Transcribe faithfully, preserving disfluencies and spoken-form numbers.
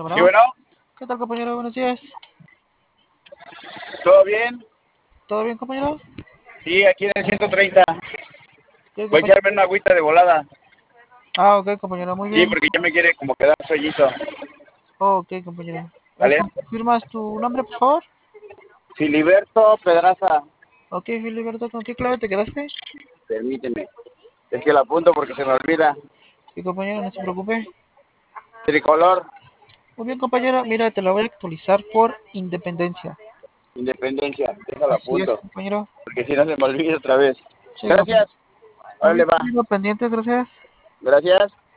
Sí, Bueno, bueno, ¿qué tal, compañero? Buenos días. ¿todo bien? ¿Todo bien, compañero? Sí, aquí en el ciento treinta. ¿Qué, Voy a compañero? echarme una agüita de volada. Ah, ok, compañero, muy Sí, bien. porque ya me quiere como quedar sueñito. Oh, ok, compañero. ¿Me ¿Vale? confirmas tu nombre, por favor? Filiberto Pedraza. Ok, Filiberto, ¿con qué clave te quedaste? Permíteme. Es que lo apunto porque se me olvida. Sí, compañero, no se preocupe. Tricolor, Muy bien, compañero, mira, te la voy a actualizar por independencia. independencia. Déjalo Así es, apunto. compañero. Porque si no se me olvida otra vez. Sí, compañero. Gracias. Muy Órale, bien, va. compañero, pendiente, gracias. Gracias.